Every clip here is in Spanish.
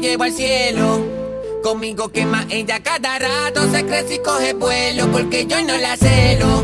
llevo al cielo. Conmigo quema ella cada rato, se crece y coge vuelo, porque yo no la celo.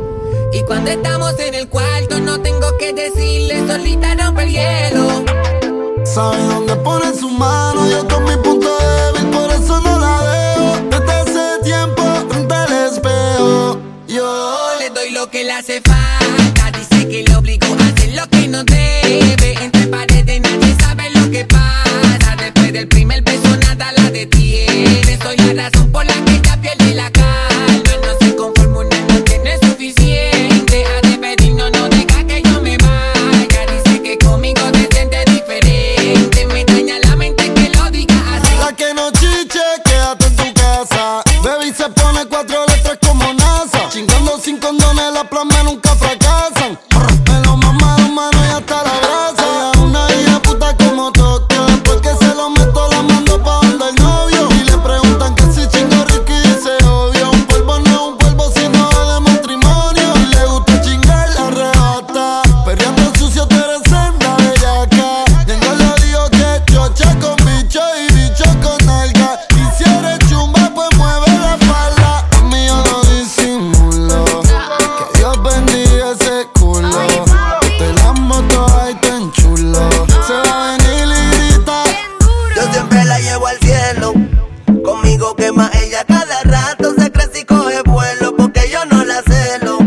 Y cuando estamos en el cuarto no tengo que decirle, solita rompe el hielo. Sabe dónde pone su mano, yo con mi punto débil, por eso no la dejo. Desde hace tiempo frente al espejo yo le doy lo que le hace falta. Dice que le obligo a hacer lo que no debe. Entre paredes nadie sabe lo que pasa. Después del primer beso nada la detiene. Soy la razón por la que ella pierde la calma. No se conforma una noche, no es suficiente. A despedirnos no deja que yo me vaya. Dice que conmigo se siente diferente. Me daña la mente que lo diga así. La que no chiche, quédate en tu casa. Baby se pone 4 letras como NASA. Chingando sin condones, las planes nunca fracasan. Me lo mama de mano y hasta la brasa. Ella una hija puta como Tokio. Después que se lo meto la mando pa' donde el novio. Y le preguntan que si chingo Ricky y dice obvio. Un polvo no es un polvo sino de matrimonio. Y le gusta chingar la arrebata. Perreando sucio tú eres senda bellaca. Tengo lo digo que chocha con bicho y bicho con nalga. Y si eres chumba pues mueve la falda. A mí yo no disimulo. Que Dios bendiga ese culo. Te la moto ahí tan chulo. Se va a venir y grita. Yo siempre la llevo al cielo. Conmigo quema ella cada rato, se crece y coge vuelo, porque yo no la celo.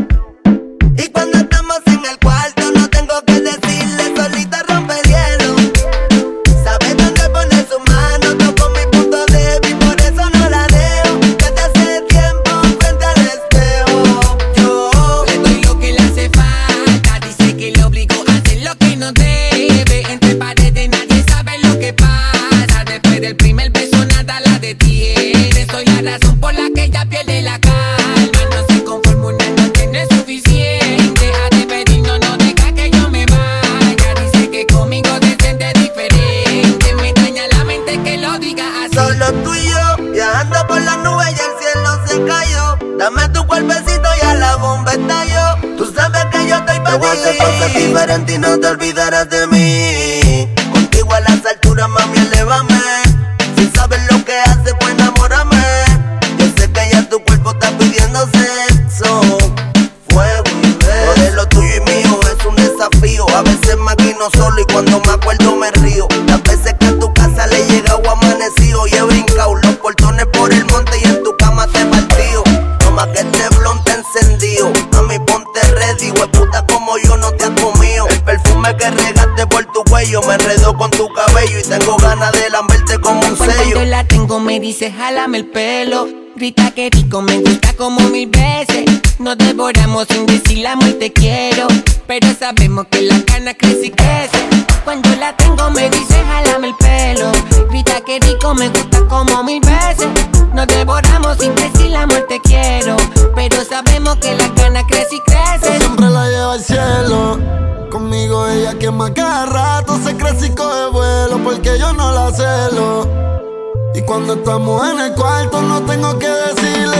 Y cuando estamos en el cuarto no tengo que decirle, solita rompe el hielo. Sabe dónde pone su mano, toco mi punto débil, por eso no la dejo. Desde hace tiempo frente al espejo yo le doy lo que le hace falta. Dice que le obligo a hacer lo que no debe. Entre paredes nadie sabe lo que pasa. Después del primer beso nada la detiene. Soy la razón por la que ella pierde la calma. No se conforma una noche, no es suficiente. A despedirnos no deja que yo me vaya. Dice que conmigo se siente diferente. Me daña la mente que lo diga así. Solo tú y yo, viajando por las nubes y el cielo se cayó. Dame tu cuerpecito y a la bomba estalló. Tú sabes que yo estoy para ti. Te voy a hacer cosas diferentes y no te olvidarás de mí. Contigo a las alturas, mami, elévame. Si sabes lo que haces, pues enamórame. Yo sé que ya tu cuerpo está pidiendo sexo, fuego y beso. Lo de lo tuyo y mío es un desafío. A veces me maquino solo y cuando me acuerdo me río. Las veces que a tu casa le he llegado amanecido y he brincado los portones por el monte y en tu cama te he partido. No más que este blon te encendido. Mami, ponte ready, hueputa como yo no te has comido. El perfume que regaste por tu cuello me enredó con tu cabello y tengo ganas de lamberte como un sello. Cuando la tengo me dice jálame el pelo. Grita que rico, me gusta como 1000 veces. Nos devoramos sin decir la muerte quiero. Pero sabemos que la cana crece y crece. Cuando la tengo me dice jálame el pelo. Grita que rico, me gusta como 1000 veces. Nos devoramos sin decir la muerte quiero. Pero sabemos que la cana crece y Yo crece. siempre la llevo al cielo. Conmigo ella quema cada rato, se crece y coge vuelo, porque yo no la celo. Y cuando estamos en el cuarto no tengo que decirle,